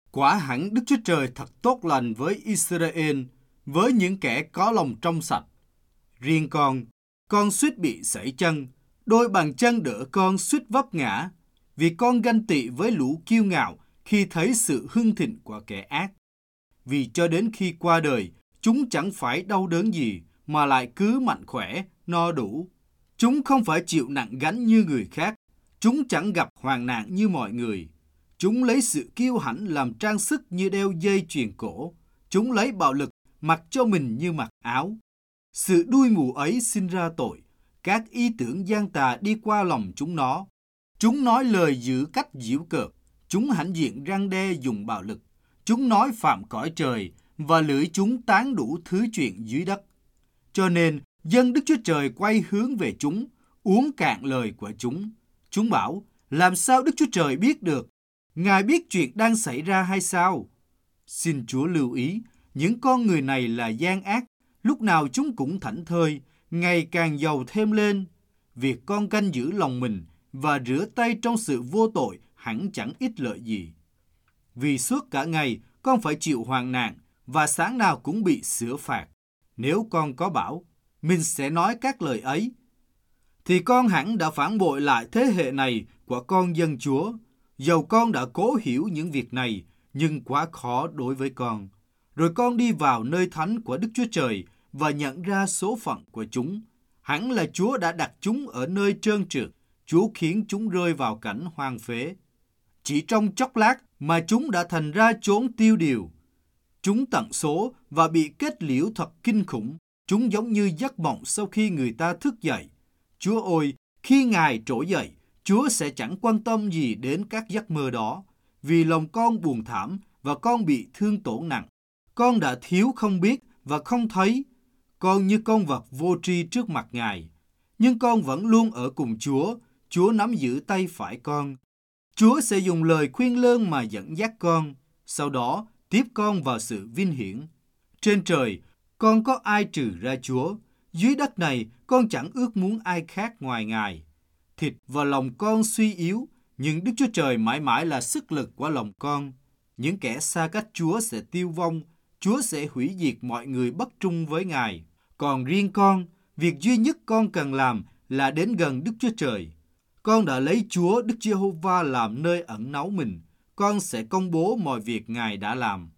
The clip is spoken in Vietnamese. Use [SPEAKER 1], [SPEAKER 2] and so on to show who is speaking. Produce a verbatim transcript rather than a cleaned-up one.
[SPEAKER 1] Quả hẳn Đức Chúa Trời thật tốt lành với Israel, với những kẻ có lòng trong sạch. Riêng con, con suýt bị sẩy chân, đôi bàn chân đỡ con suýt vấp ngã, vì con ganh tị với lũ kiêu ngạo khi thấy sự hưng thịnh của kẻ ác. Vì cho đến khi qua đời, chúng chẳng phải đau đớn gì, mà lại cứ mạnh khỏe, no đủ. Chúng không phải chịu nặng gánh như người khác, chúng chẳng gặp hoạn nạn như mọi người. Chúng lấy sự kiêu hãnh làm trang sức như đeo dây chuyền cổ. Chúng lấy bạo lực mặc cho mình như mặc áo. Sự đuôi mù ấy sinh ra tội. Các ý tưởng gian tà đi qua lòng chúng nó. Chúng nói lời giữ cách giễu cợt. Chúng hãnh diện răn đe dùng bạo lực. Chúng nói phạm cõi trời, và lưỡi chúng tán đủ thứ chuyện dưới đất. Cho nên, dân Đức Chúa Trời quay hướng về chúng, uống cạn lời của chúng. Chúng bảo, làm sao Đức Chúa Trời biết được? Ngài biết chuyện đang xảy ra hay sao? Xin Chúa lưu ý, những con người này là gian ác, lúc nào chúng cũng thảnh thơi, ngày càng giàu thêm lên. Việc con canh giữ lòng mình và rửa tay trong sự vô tội hẳn chẳng ích lợi gì. Vì suốt cả ngày con phải chịu hoạn nạn và sáng nào cũng bị sửa phạt. Nếu con có bảo, mình sẽ nói các lời ấy, thì con hẳn đã phản bội lại thế hệ này của con dân Chúa. Dầu con đã cố hiểu những việc này, nhưng quá khó đối với con. Rồi con đi vào nơi thánh của Đức Chúa Trời và nhận ra số phận của chúng. Hẳn là Chúa đã đặt chúng ở nơi trơn trượt. Chúa khiến chúng rơi vào cảnh hoang phế. Chỉ trong chốc lát mà chúng đã thành ra chốn tiêu điều. Chúng tận số và bị kết liễu thật kinh khủng. Chúng giống như giấc mộng sau khi người ta thức dậy. Chúa ơi, khi Ngài trỗi dậy, Chúa sẽ chẳng quan tâm gì đến các giấc mơ đó, vì lòng con buồn thảm và con bị thương tổn nặng. Con đã thiếu không biết và không thấy. Con như con vật vô tri trước mặt Ngài. Nhưng con vẫn luôn ở cùng Chúa. Chúa nắm giữ tay phải con. Chúa sẽ dùng lời khuyên lơn mà dẫn dắt con, sau đó tiếp con vào sự vinh hiển. Trên trời, con có ai trừ ra Chúa? Dưới đất này, con chẳng ước muốn ai khác ngoài Ngài. Thịt và lòng con suy yếu, nhưng Đức Chúa Trời mãi mãi là sức lực của lòng con. Những kẻ xa cách Chúa sẽ tiêu vong, Chúa sẽ hủy diệt mọi người bất trung với Ngài. Còn riêng con, việc duy nhất con cần làm là đến gần Đức Chúa Trời. Con đã lấy Chúa Đức Giê-hô-va làm nơi ẩn náu mình. Con sẽ công bố mọi việc Ngài đã làm.